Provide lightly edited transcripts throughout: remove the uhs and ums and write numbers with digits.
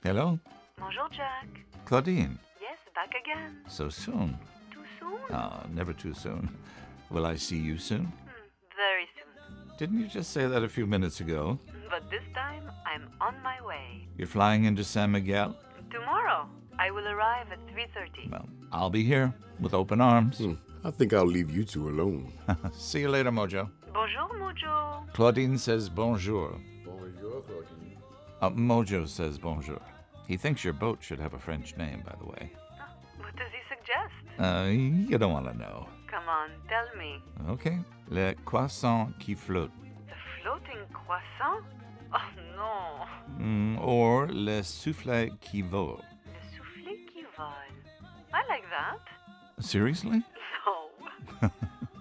Hello? Bonjour, Jack. Claudine. Yes, back again. So soon. Too soon? Ah, never too soon. Will I see you soon? Very soon. Didn't you just say that a few minutes ago? But this time, I'm on my way. You're flying into San Miguel? Tomorrow, I will arrive at 3:30. Well, I'll be here with open arms. I think I'll leave you two alone. See you later, Mojo. Bonjour, Mojo. Claudine says bonjour. Bonjour, Claudine. Mojo says bonjour. He thinks your boat should have a French name, by the way. What does he suggest? You don't want to know. Come on, tell me. Okay. Le croissant qui flotte. The floating croissant? Oh, no. Or le soufflé qui vole. Le soufflé qui vole. I like that. Seriously? No.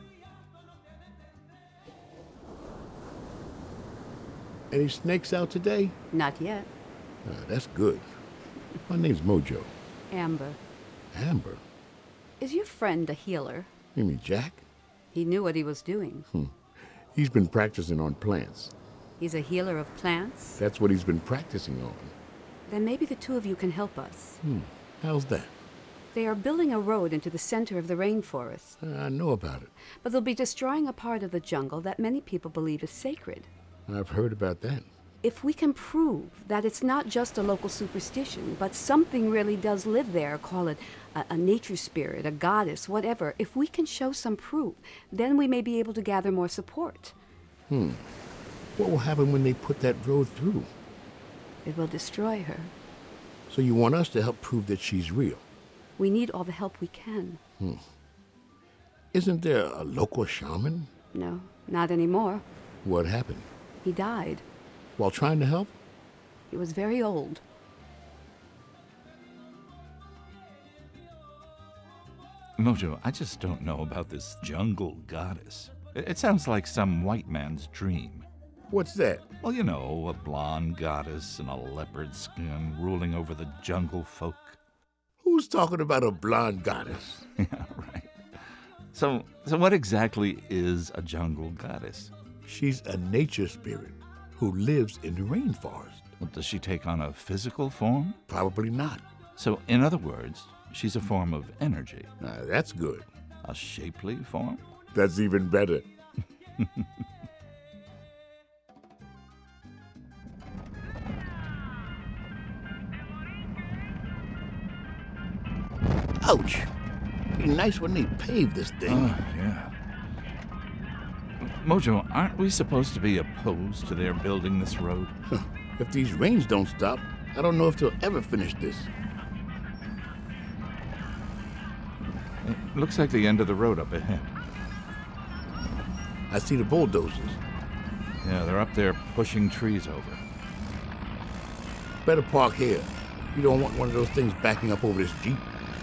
Any snakes out today? Not yet. That's good. My name's Mojo. Amber. Amber? Is your friend a healer? You mean Jack? He knew what he was doing. He's been practicing on plants. He's a healer of plants? That's what he's been practicing on. Then maybe the two of you can help us. How's that? They are building a road into the center of the rainforest, I know about it. but they'll be destroying a part of the jungle that many people believe is sacred. I've heard about that. If we can prove that it's not just a local superstition, but something really does live there, call it a nature spirit, a goddess, whatever, if we can show some proof, then we may be able to gather more support. What will happen when they put that road through? It will destroy her. So you want us to help prove that she's real? We need all the help we can. Isn't there a local shaman? No, not anymore. What happened? He died. While trying to help? He was very old. Mojo, I just don't know about this jungle goddess. It sounds like some white man's dream. What's that? Well, you know, a blonde goddess in a leopard skin ruling over the jungle folk. Who's talking about a blonde goddess? Yeah, right. So what exactly is a jungle goddess? She's a nature spirit who lives in the rainforest. Well, does she take on a physical form? Probably not. So, in other words, she's a form of energy. That's good. A shapely form? That's even better. Ouch. Be nice when they pave this thing. Yeah. Mojo, aren't we supposed to be opposed to their building this road? If these rains don't stop, I don't know if they'll ever finish this. It looks like the end of the road up ahead. I see the bulldozers. Yeah, they're up there pushing trees over. Better park here. You don't want one of those things backing up over this Jeep.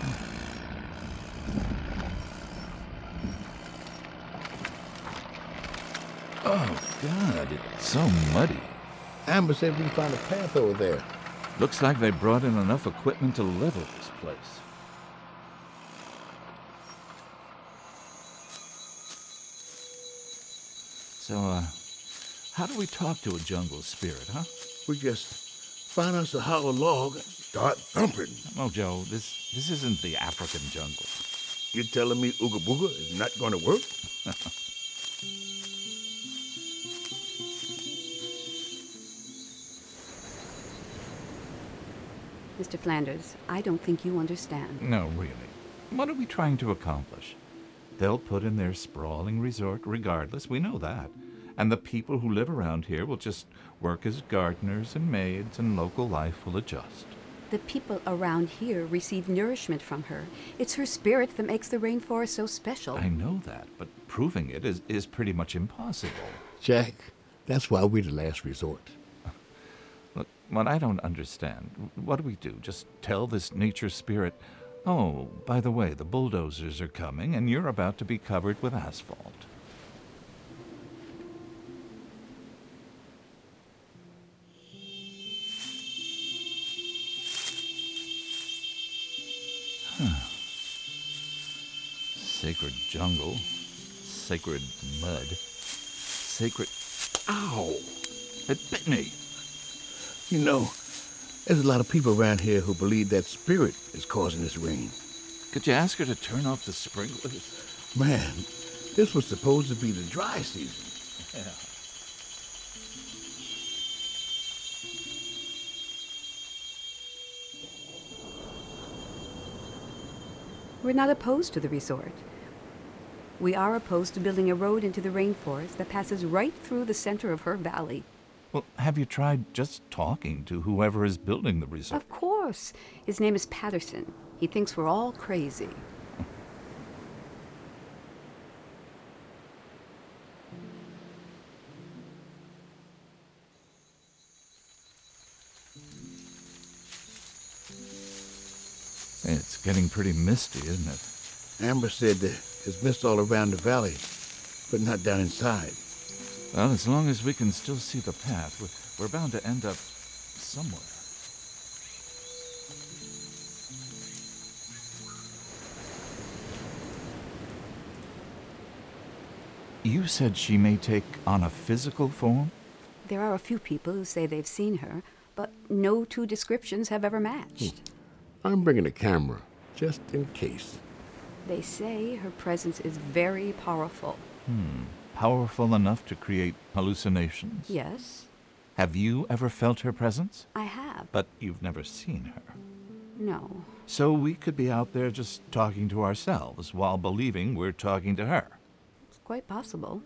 Oh, God, it's so muddy. Amber said we found a path over there. Looks like they brought in enough equipment to level this place. So, how do we talk to a jungle spirit, huh? We just find us a hollow log and start thumping. Mojo, this isn't the African jungle. You're telling me Ooga Booga is not going to work? Mr. Flanders, I don't think you understand. No, really. What are we trying to accomplish? They'll put in their sprawling resort regardless, we know that. And the people who live around here will just work as gardeners and maids, and local life will adjust. The people around here receive nourishment from her. It's her spirit that makes the rainforest so special. I know that, but proving it is pretty much impossible. Jack, that's why we're the last resort. Look, what I don't understand, what do we do? Just tell this nature spirit, oh, by the way, the bulldozers are coming and you're about to be covered with asphalt. Sacred jungle, sacred mud, sacred... Ow! It bit me. You know, There's a lot of people around here who believe that spirit is causing this rain. Could you ask her to turn off the sprinklers? Man, this was supposed to be the dry season. Yeah. We're not opposed to the resort. We are opposed to building a road into the rainforest that passes right through the center of her valley. Well, have you tried just talking to whoever is building the resort? Of course. His name is Patterson. He thinks we're all crazy. It's getting pretty misty, isn't it? Amber said there's mist all around the valley, but not down inside. Well, as long as we can still see the path, we're bound to end up somewhere. You said she may take on a physical form? There are a few people who say they've seen her, but no two descriptions have ever matched. I'm bringing a camera, just in case. They say her presence is very powerful. Powerful enough to create hallucinations? Yes, Have you ever felt her presence? I have. But you've never seen her. No. So we could be out there just talking to ourselves while believing we're talking to her. It's quite possible.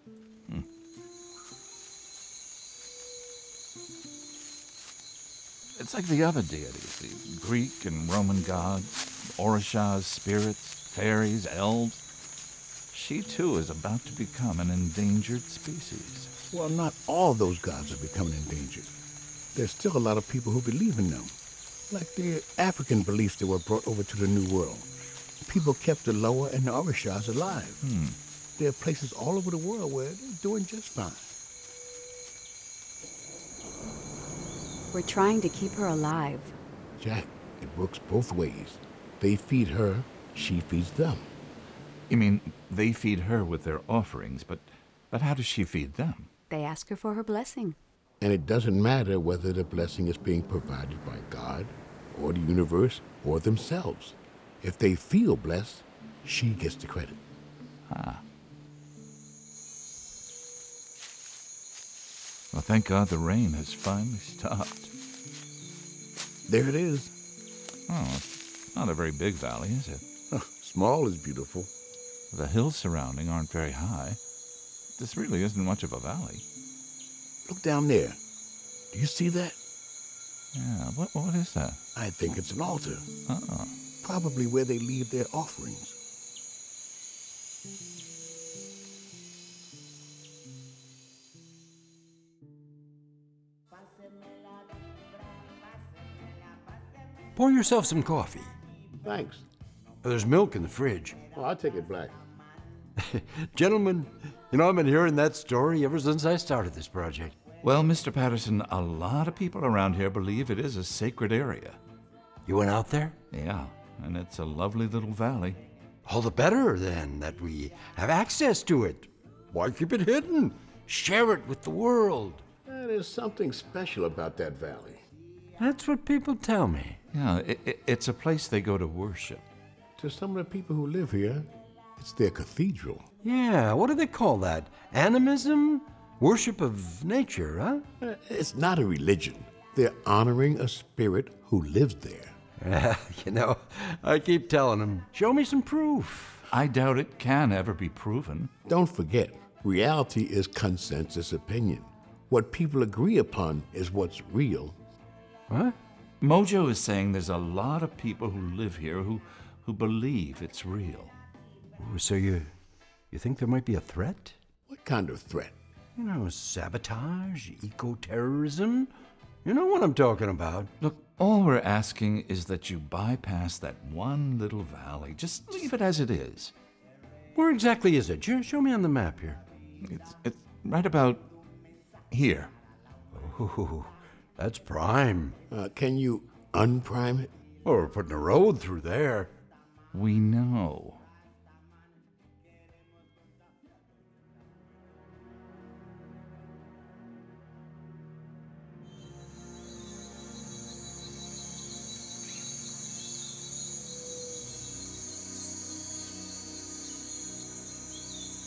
It's like the other deities, the Greek and Roman gods, Orishas, spirits, fairies, elves. She too is about to become an endangered species. Well, not all those gods are becoming endangered. There's still a lot of people who believe in them, like the African beliefs that were brought over to the New World. People kept the Loa and the Orishas alive. There are places all over the world where they're doing just fine. We're trying to keep her alive. Jack, it works both ways. They feed her, she feeds them. You mean they feed her with their offerings, but how does she feed them? They ask her for her blessing. And it doesn't matter whether the blessing is being provided by God, or the universe, or themselves. If they feel blessed, she gets the credit. Well, thank God the rain has finally stopped. There it is. Oh, it's not a very big valley, is it? Small is beautiful. The hills surrounding aren't very high. This really isn't much of a valley. Look down there. Do you see that? Yeah, what is that? I think it's an altar. Uh-uh. Probably where they leave their offerings. Pour yourself some coffee. Thanks. There's milk in the fridge. Oh, I'll take it black. Gentlemen, I've been hearing that story ever since I started this project. Well, Mr. Patterson, a lot of people around here believe it is a sacred area. You went out there? Yeah, and it's a lovely little valley. All the better, then, that we have access to it. Why keep it hidden? Share it with the world. There's something special about that valley. That's what people tell me. Yeah, it's a place they go to worship. To some of the people who live here, it's their cathedral. Yeah, what do they call that? Animism? Worship of nature, huh? It's not a religion. They're honoring a spirit who lives there. I keep telling them, show me some proof. I doubt it can ever be proven. Don't forget, reality is consensus opinion. What people agree upon is what's real. What? Mojo is saying there's a lot of people who live here who believe it's real. So you think there might be a threat? What kind of threat? Sabotage, eco-terrorism. You know what I'm talking about. Look, all we're asking is that you bypass that one little valley. Just leave it as it is. Where exactly is it? Show me on the map here. It's right about here. Oh, that's prime. Can you unprime it? Oh, we're putting a road through there. We know.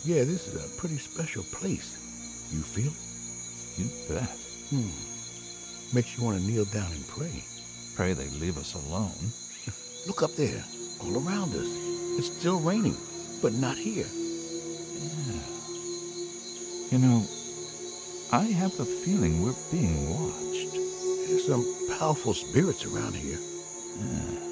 Yeah, this is a pretty special place. You feel it? You bet. Makes you want to kneel down and pray. Pray they leave us alone. Look up there, all around us. It's still raining, but not here. You know, I have the feeling we're being watched. There's some powerful spirits around here. Yeah.